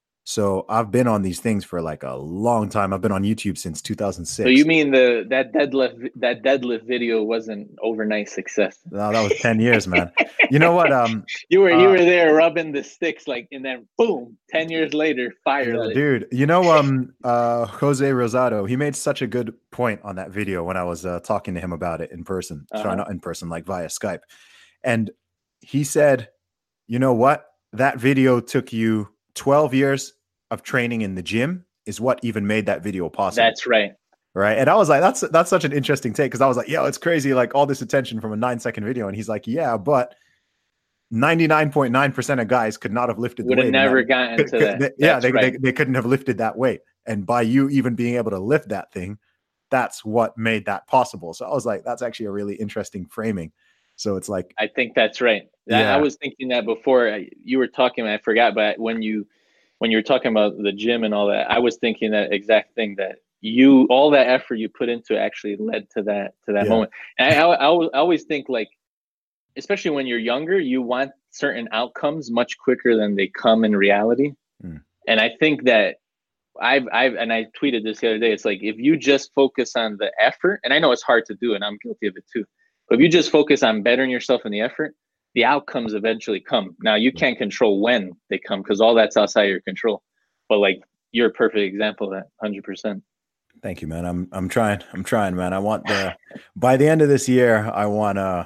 So I've been on these things for like a long time. I've been on YouTube since two thousand six. So you mean the that deadlift that deadlift video wasn't overnight success? No, that was ten years, man. You know what? Um, you were you uh, were there rubbing the sticks, like, and then boom, ten years later, fire yeah, lit. dude. You know, um, uh, Jose Rosado, he made such a good point on that video when I was uh, talking to him about it in person. Uh-huh. Sorry, not in person, like via Skype. And he said, you know what? That video took you twelve years of training in the gym is what even made that video possible. That's right. Right. And I was like, that's that's such an interesting take, because I was like, yo, it's crazy, like all this attention from a nine second video. And he's like, yeah, but ninety-nine point nine percent of guys could not have lifted Would the have weight. never that, gotten could, to could, that. They, yeah, That's they, right. they they couldn't have lifted that weight. And by you even being able to lift that thing, that's what made that possible. So I was like, that's actually a really interesting framing. So it's like, I think that's right. Yeah. I was thinking that before you were talking, and I forgot, but when you when you were talking about the gym and all that, I was thinking that exact thing, that you, all that effort you put into it actually led to that, to that Yeah. moment. And I, I, I always think, like, especially when you're younger, you want certain outcomes much quicker than they come in reality. Mm. And I think that I've, I've, and I tweeted this the other day, it's like, if you just focus on the effort, and I know it's hard to do, and I'm guilty of it too, but if you just focus on bettering yourself in the effort, the outcomes eventually come. Now, you can't control when they come, because all that's outside your control. But like, you're a perfect example of that, one hundred percent. Thank you, man. I'm I'm trying. I'm trying, man. I want the by the end of this year, I want uh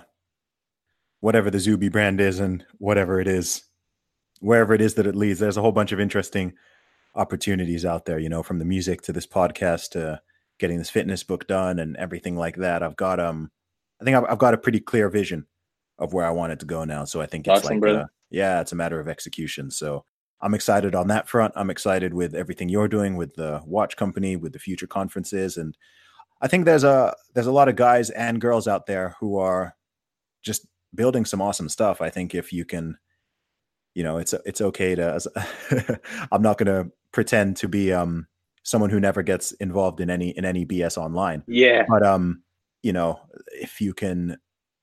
whatever the Zuby brand is and whatever it is, wherever it is that it leads. There's a whole bunch of interesting opportunities out there, you know, from the music to this podcast to getting this fitness book done and everything like that. I've got um I think I've, I've got a pretty clear vision of where I want it to go now. So I think it's Awesome, like brother. uh, yeah, it's a matter of execution. So I'm excited on that front. I'm excited with everything you're doing with the watch company, with the future conferences. And I think there's a there's a lot of guys and girls out there who are just building some awesome stuff. I think if you can, you know, it's it's okay to, as, I'm not going to pretend to be um someone who never gets involved in any in any B S online. Yeah. But um, you know, if you can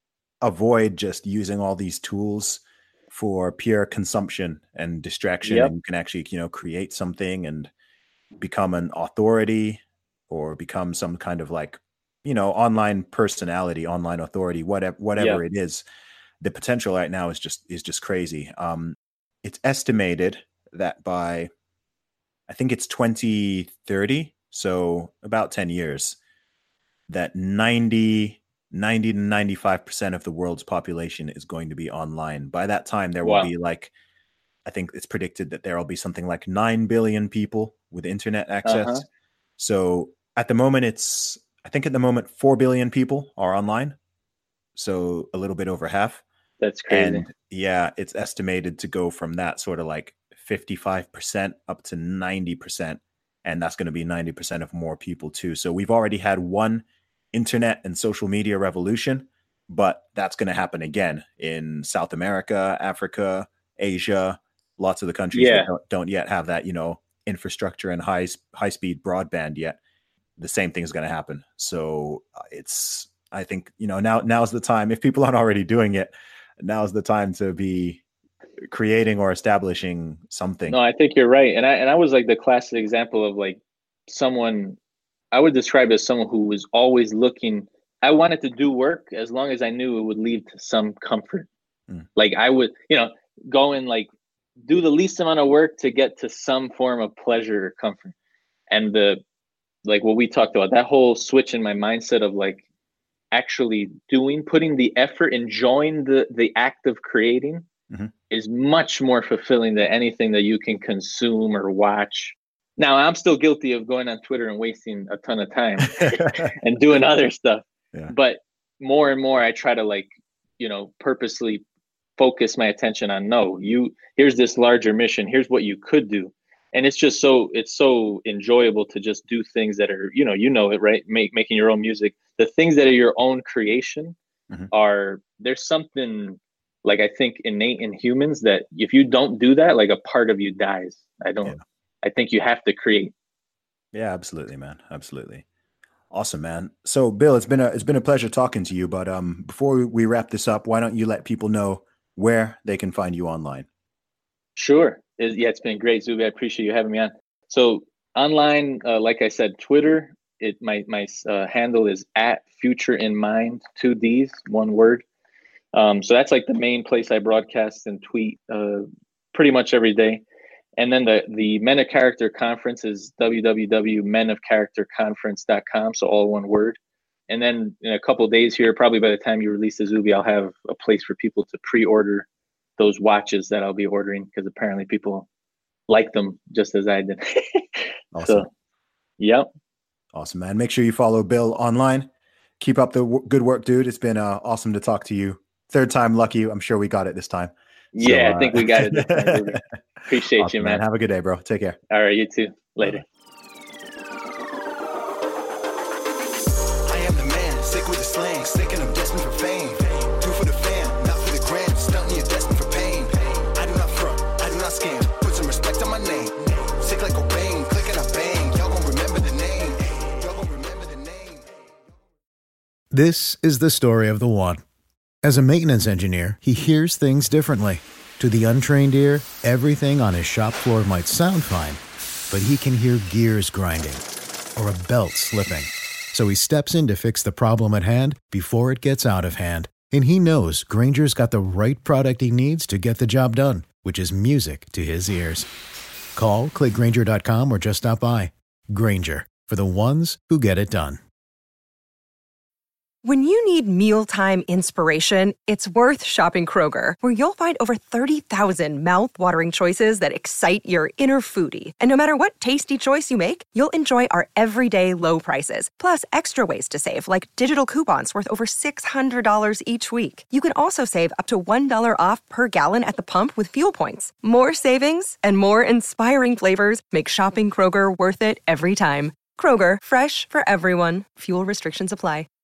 avoid just using all these tools for pure consumption and distraction, Yep. and you can actually, you know, create something and become an authority or become some kind of like, you know, online personality, online authority, whatever, whatever Yep. it is, the potential right now is just, is just crazy. Um, it's estimated that by, I think it's twenty thirty. So about ten years, that ninety to ninety-five percent of the world's population is going to be online. By that time, there will Wow. be like, I think it's predicted that there will be something like nine billion people with internet access. Uh-huh. So at the moment, it's, I think at the moment, four billion people are online. So a little bit over half. That's crazy. And yeah, it's estimated to go from that sort of like fifty-five percent up to ninety percent. And that's going to be ninety percent of more people too. So we've already had one internet and social media revolution, but that's going to happen again in South America, Africa, Asia, lots of the countries Yeah. that don't, don't yet have that, you know, infrastructure and high, high speed broadband yet. The same thing is going to happen. So uh, it's, I think, you know, now, now's the time, if people aren't already doing it, now's the time to be creating or establishing something. No, I think you're right. And I and I was like the classic example of like someone I would describe as someone who was always looking. I wanted to do work as long as I knew it would lead to some comfort. Mm. Like I would, you know, go and like do the least amount of work to get to some form of pleasure or comfort. And the like what we talked about, that whole switch in my mindset of like actually doing, putting the effort, enjoying the the act of creating mm-hmm. is much more fulfilling than anything that you can consume or watch. Now, I'm still guilty of going on Twitter and wasting a ton of time and doing other stuff. Yeah. But more and more, I try to like, you know, purposely focus my attention on, no, you, here's this larger mission. Here's what you could do. and it's just so it's so enjoyable to just do things that are, you know, you know it, right? Make making your own music. The things that are your own creation mm-hmm. are there's something like I think innate in humans that if you don't do that, like a part of you dies. I don't. Yeah. I think you have to create. Yeah, absolutely, man. Absolutely. Awesome, man. So, Bill, it's been a it's been a pleasure talking to you. But um, before we wrap this up, why don't you let people know where they can find you online? Sure. It, yeah, it's been great, Zuby. I appreciate you having me on. So online, uh, like I said, Twitter. It my my uh, handle is at Future in Mind, two D's, one word. Um, so that's like the main place I broadcast and tweet uh, pretty much every day. And then the the Men of Character Conference is w w w dot men of character conference dot com. So all one word. And then in a couple of days here, probably by the time you release the Zuby, I'll have a place for people to pre-order those watches that I'll be ordering because apparently people like them just as I did. Awesome. So, yep. Awesome, man. Make sure you follow Bill online. Keep up the w- good work, dude. It's been uh, awesome to talk to you. Third time lucky. I'm sure we got it this time. So, yeah, I think uh, we got it this time. Appreciate awesome, you, man. man. Have a good day, bro. Take care. All right, you too. Later. Bye. I am the man, sick with the slang, sick and I'm destined for fame. Do for the fam, not for the gram. Stunting, you're destined for pain. I do not front, I do not scam. Put some respect on my name. Sick like Cobain, click and I bang. Y'all gon' remember the name. Y'all gon' remember the name. This is the story of the one. As a maintenance engineer, he hears things differently. To the untrained ear, everything on his shop floor might sound fine, but he can hear gears grinding or a belt slipping. So he steps in to fix the problem at hand before it gets out of hand. And he knows Grainger's got the right product he needs to get the job done, which is music to his ears. Call, click Grainger dot com, or just stop by. Grainger, for the ones who get it done. When you need mealtime inspiration, it's worth shopping Kroger, where you'll find over thirty thousand mouth-watering choices that excite your inner foodie. And no matter what tasty choice you make, you'll enjoy our everyday low prices, plus extra ways to save, like digital coupons worth over six hundred dollars each week. You can also save up to one dollar off per gallon at the pump with fuel points. More savings and more inspiring flavors make shopping Kroger worth it every time. Kroger, fresh for everyone. Fuel restrictions apply.